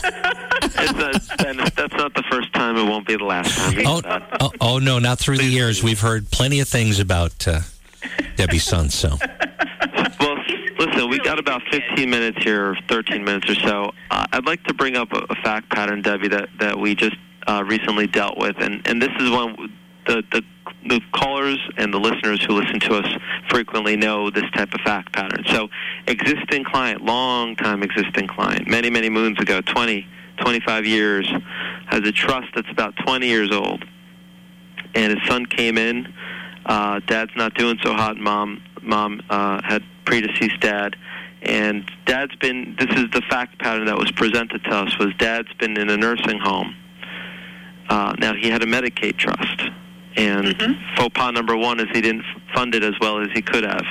That's not the first time. It won't be the last time. Oh, no, not through the years. We've heard plenty of things about Debbie's son. So, well, listen, we got about 15 minutes here, or 13 minutes or so. I'd like to bring up a fact pattern, Debbie, that we just recently dealt with, and this is one the callers and the listeners who listen to us frequently know this type of fact pattern. So, existing client, long time existing client, many, many moons ago, 20, 25 years, has a trust that's about 20 years old. And his son came in, dad's not doing so hot, mom had predeceased dad, and this is the fact pattern that was presented to us, was dad's been in a nursing home. Now, he had a Medicaid trust. And faux pas number one is he didn't fund it as well as he could have.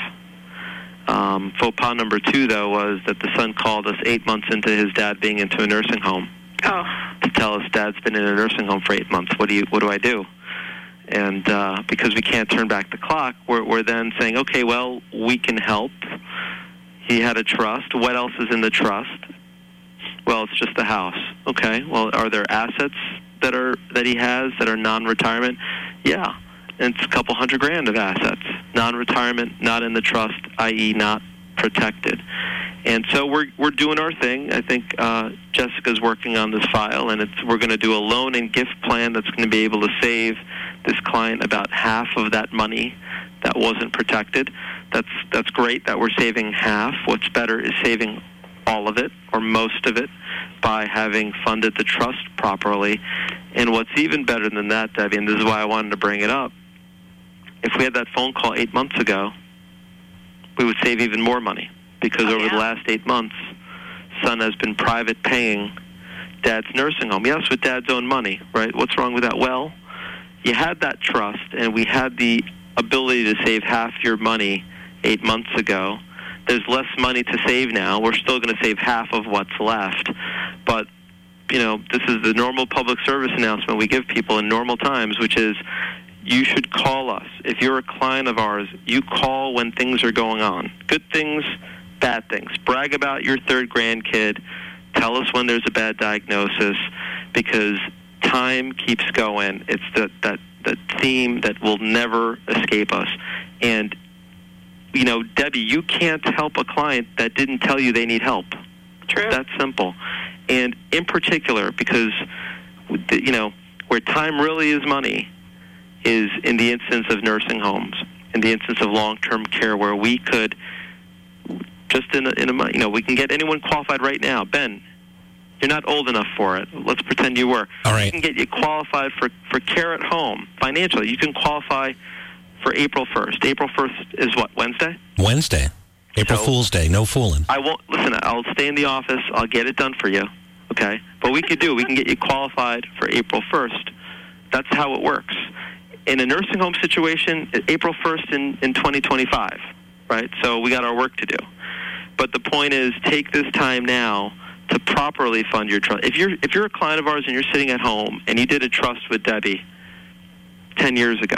Faux pas number two, though, was that the son called us 8 months into his dad being into a nursing home to tell us dad's been in a nursing home for 8 months. What do I do? And because we can't turn back the clock, we're then saying, okay, well, we can help. He had a trust. What else is in the trust? Well, it's just the house. Okay. Well, are there assets that he has that are non-retirement? Yeah, and it's a couple $100,000 of assets, non-retirement, not in the trust, i.e., not protected. And so we're doing our thing. I think Jessica's working on this file, and we're going to do a loan and gift plan that's going to be able to save this client about half of that money that wasn't protected. That's great that we're saving half. What's better is saving all of it or most of it by having funded the trust properly. And what's even better than that, Debbie, and this is why I wanted to bring it up, if we had that phone call 8 months ago, we would save even more money, because over the last 8 months, son has been private paying dad's nursing home. Yes, with dad's own money, right? What's wrong with that? Well, you had that trust, and we had the ability to save half your money 8 months ago. There's less money to save now. We're still going to save half of what's left. But, this is the normal public service announcement we give people in normal times, which is you should call us. If you're a client of ours, you call when things are going on. Good things, bad things. Brag about your third grandkid. Tell us when there's a bad diagnosis, because time keeps going. It's that theme that will never escape us. And Debbie, you can't help a client that didn't tell you they need help. True. That's simple. And in particular, because, where time really is money is in the instance of nursing homes, in the instance of long-term care, where we could just we can get anyone qualified right now. Ben, you're not old enough for it. Let's pretend you were. All right. We can get you qualified for care at home financially. You can qualify for April 1st. April 1st is what, Wednesday? Wednesday. April Fool's Day. No fooling. I'll stay in the office. I'll get it done for you, okay? But we can get you qualified for April 1st. That's how it works. In a nursing home situation, April 1st in 2025, right? So we got our work to do. But the point is, take this time now to properly fund your trust. If you're a client of ours and you're sitting at home and you did a trust with Debbie 10 years ago,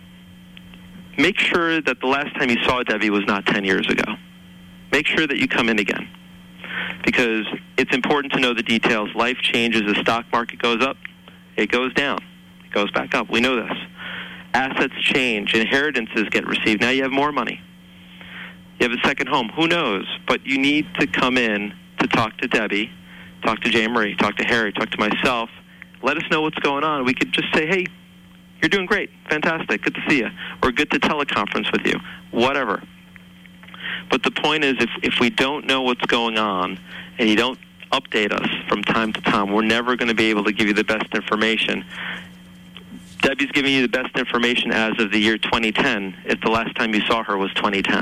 make sure that the last time you saw Debbie was not 10 years ago. Make sure that you come in again, because it's important to know the details. Life changes. The stock market goes up, it goes down, it goes back up. We know this. Assets change. Inheritances get received. Now you have more money. You have a second home. Who knows? But you need to come in to talk to Debbie, talk to Jay Marie, talk to Harry, talk to myself. Let us know what's going on. We could just say, hey, you're doing great. Fantastic. Good to see you. Or good to teleconference with you. Whatever. But the point is, if we don't know what's going on and you don't update us from time to time, we're never going to be able to give you the best information. Debbie's giving you the best information as of the year 2010, if the last time you saw her was 2010.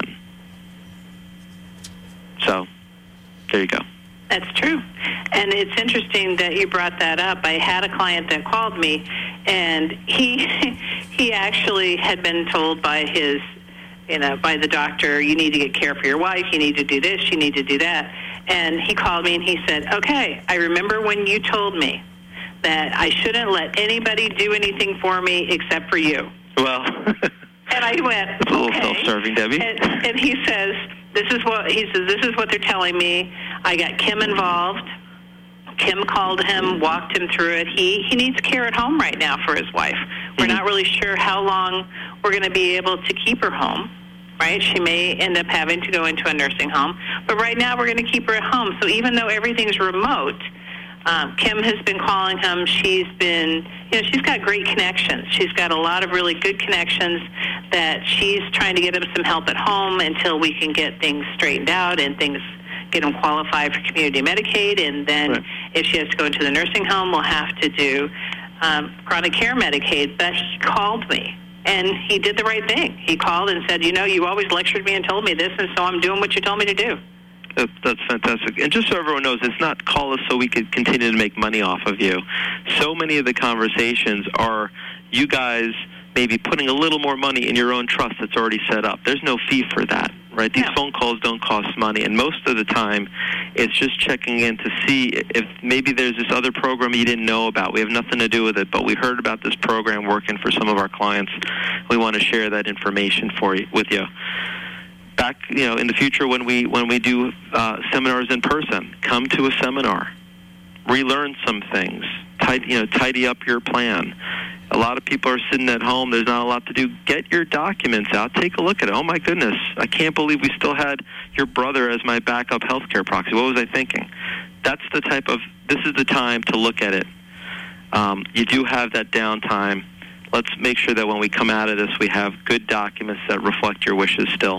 So, there you go. That's true. And it's interesting that you brought that up. I had a client that called me, and he actually had been told by his, by the doctor, you need to get care for your wife, you need to do this, you need to do that. And he called me and he said, okay, I remember when you told me that I shouldn't let anybody do anything for me except for you. Well, and I went, it's a little self-serving, Debbie. And he says, this is what they're telling me. I got Kim involved. Kim called him, walked him through it. He needs care at home right now for his wife. We're not really sure how long we're going to be able to keep her home. right? She may end up having to go into a nursing home. But right now we're going to keep her at home. So even though everything's remote, Kim has been calling him. She's got great connections. She's got a lot of really good connections that she's trying to get him some help at home until we can get things straightened out and get him qualified for community Medicaid. And then if she has to go into the nursing home, we'll have to do chronic care Medicaid. But he called me, and he did the right thing. He called and said, you always lectured me and told me this, and so I'm doing what you told me to do. That's fantastic. And just so everyone knows, it's not call us so we could continue to make money off of you. So many of the conversations are you guys maybe putting a little more money in your own trust that's already set up. There's no fee for that, right? These phone calls don't cost money. And most of the time, it's just checking in to see if maybe there's this other program you didn't know about. We have nothing to do with it, but we heard about this program working for some of our clients. We want to share that information with you. Back, in the future when we do seminars in person, come to a seminar, relearn some things, tidy up your plan. A lot of people are sitting at home. There's not a lot to do. Get your documents out. Take a look at it. Oh my goodness, I can't believe we still had your brother as my backup healthcare proxy. What was I thinking? This is the time to look at it. You do have that downtime. Let's make sure that when we come out of this, we have good documents that reflect your wishes still.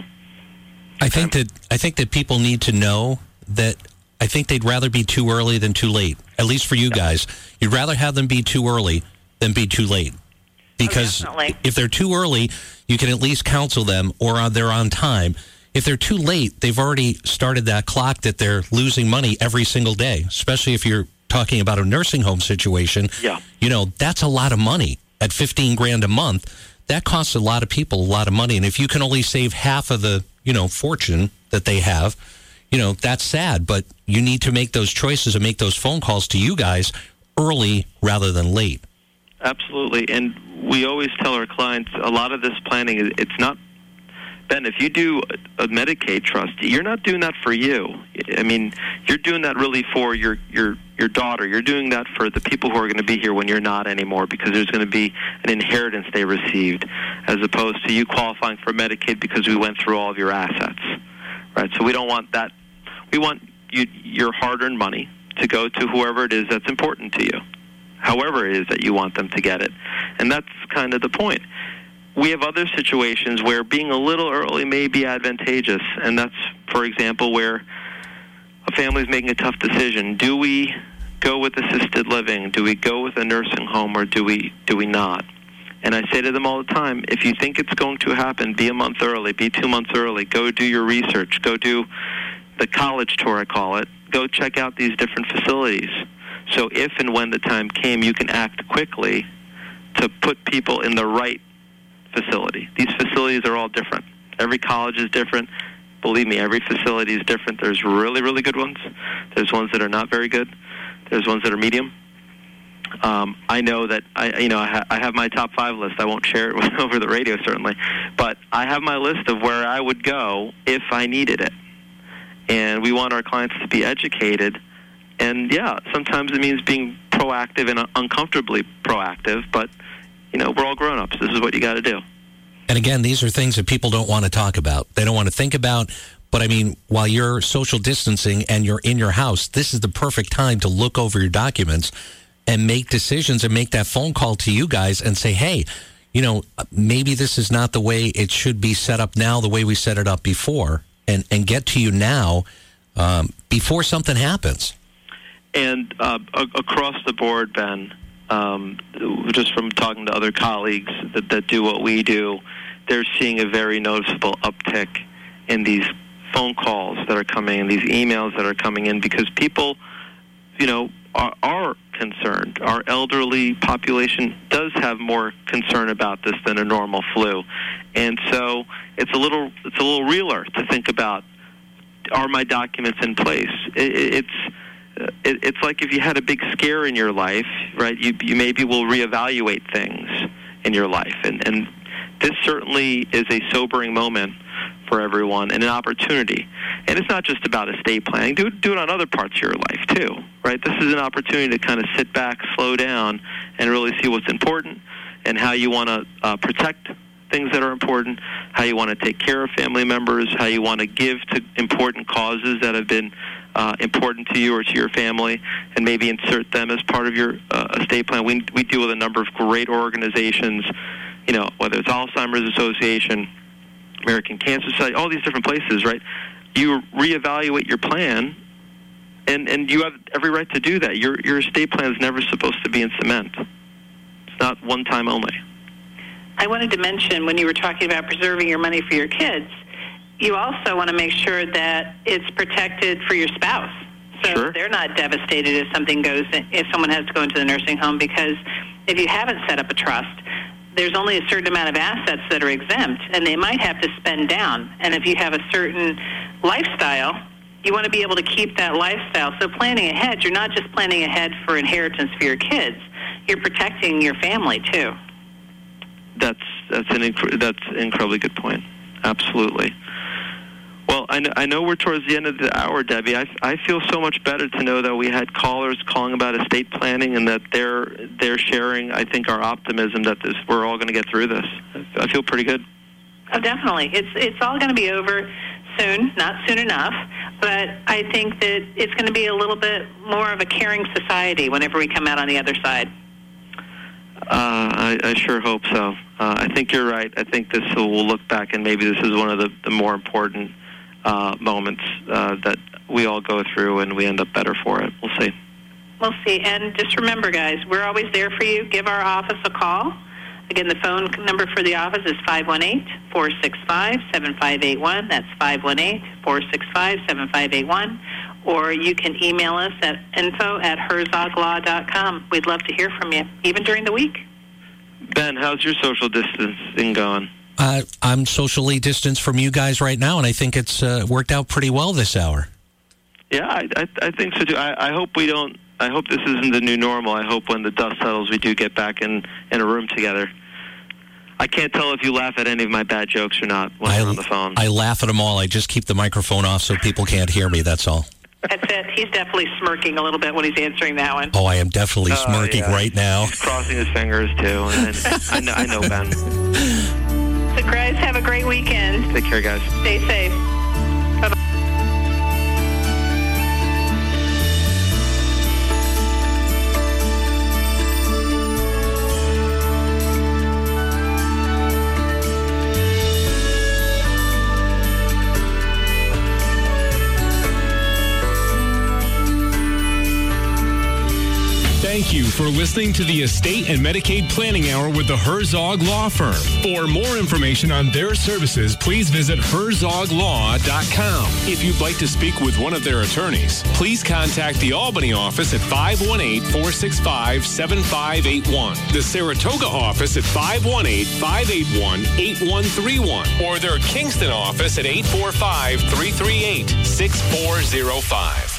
I think that people need to know that I think they'd rather be too early than too late, at least for you guys. You'd rather have them be too early than be too late. Because if they're too early, you can at least counsel them, or they're on time. If they're too late, they've already started that clock that they're losing money every single day, especially if you're talking about a nursing home situation. Yeah. That's a lot of money at $15,000 a month. That costs a lot of people a lot of money. And if you can only save half of the fortune that they have, that's sad. But you need to make those choices and make those phone calls to you guys early rather than late. Absolutely. And we always tell our clients a lot of this planning, it's not, Ben, if you do a Medicaid trust, you're not doing that for you. I mean, you're doing that really for your daughter. You're doing that for the people who are going to be here when you're not anymore, because there's going to be an inheritance they received, as opposed to you qualifying for Medicaid because we went through all of your assets, right? So we don't want that. We want your hard-earned money to go to whoever it is that's important to you, however it is that you want them to get it. And that's kind of the point. We have other situations where being a little early may be advantageous, and that's, for example, where a family is making a tough decision. Do we go with assisted living? Do we go with a nursing home, or do we not? And I say to them all the time, if you think it's going to happen, be a month early, be 2 months early. Go do your research. Go do the college tour, I call it. Go check out these different facilities. So if and when the time came, you can act quickly to put people in the right facility. These facilities are all different. Every college is different. Believe me, every facility is different. There's really, really good ones. There's ones that are not very good. There's ones that are medium. I know that I have my top 5 list. I won't share it over the radio, certainly, but I have my list of where I would go if I needed it. And we want our clients to be educated. And yeah, sometimes it means being proactive and uncomfortably proactive, but we're all grown-ups. This is what you got to do. And again, these are things that people don't want to talk about. They don't want to think about. But I mean, while you're social distancing and you're in your house, this is the perfect time to look over your documents and make decisions and make that phone call to you guys and say, hey, maybe this is not the way it should be set up now, the way we set it up before, and get to you now before something happens. And across the board, Ben, just from talking to other colleagues that do what we do, they're seeing a very noticeable uptick in these phone calls that are coming in, these emails that are coming in, because people, are concerned. Our elderly population does have more concern about this than a normal flu. And so it's a little realer to think about, are my documents in place? It's like if you had a big scare in your life, right? You maybe will reevaluate things in your life, and this certainly is a sobering moment for everyone and an opportunity. And it's not just about estate planning. Do it on other parts of your life too, right? This is an opportunity to kind of sit back, slow down, and really see what's important and how you want to protect things that are important, how you want to take care of family members, how you want to give to important causes that have been important to you or to your family, and maybe insert them as part of your estate plan. We deal with a number of great organizations, whether it's Alzheimer's Association, American Cancer Society, all these different places, right? You reevaluate your plan, and you have every right to do that. Your estate plan is never supposed to be in cement. It's not one time only. I wanted to mention, when you were talking about preserving your money for your kids, you also want to make sure that it's protected for your spouse. So they're not devastated if if someone has to go into the nursing home, because if you haven't set up a trust, there's only a certain amount of assets that are exempt, and they might have to spend down. And if you have a certain lifestyle, you want to be able to keep that lifestyle. So planning ahead, you're not just planning ahead for inheritance for your kids. You're protecting your family, too. That's an incredibly good point. Absolutely. Well, I know we're towards the end of the hour, Debbie. I feel so much better to know that we had callers calling about estate planning, and that they're sharing, I think, our optimism that we're all going to get through this. I feel pretty good. Oh, definitely. It's all going to be over soon, not soon enough, but I think that it's going to be a little bit more of a caring society whenever we come out on the other side. I sure hope so. I think you're right. I think we'll look back, and maybe this is one of the more important moments that we all go through, and we end up better for it. We'll see. We'll see. And just remember, guys, we're always there for you. Give our office a call. Again, the phone number for the office is 518-465-7581. That's 518-465-7581. Or you can email us at info@herzoglaw.com. We'd love to hear from you, even during the week. Ben, how's your social distancing going? I'm socially distanced from you guys right now, and I think it's worked out pretty well this hour. Yeah, I think so too. I hope we don't. I hope this isn't the new normal. I hope when the dust settles, we do get back in a room together. I can't tell if you laugh at any of my bad jokes or not when I'm on the phone. I laugh at them all. I just keep the microphone off so people can't hear me. That's all. That's it. He's definitely smirking a little bit when he's answering that one. Oh, I am definitely smirking right now. He's crossing his fingers, too. And I know Ben. So, guys, have a great weekend. Take care, guys. Stay safe. Bye-bye. Thank you for listening to the Estate and Medicaid Planning Hour with the Herzog Law Firm. For more information on their services, please visit herzoglaw.com. If you'd like to speak with one of their attorneys, please contact the Albany office at 518-465-7581, the Saratoga office at 518-581-8131, or their Kingston office at 845-338-6405.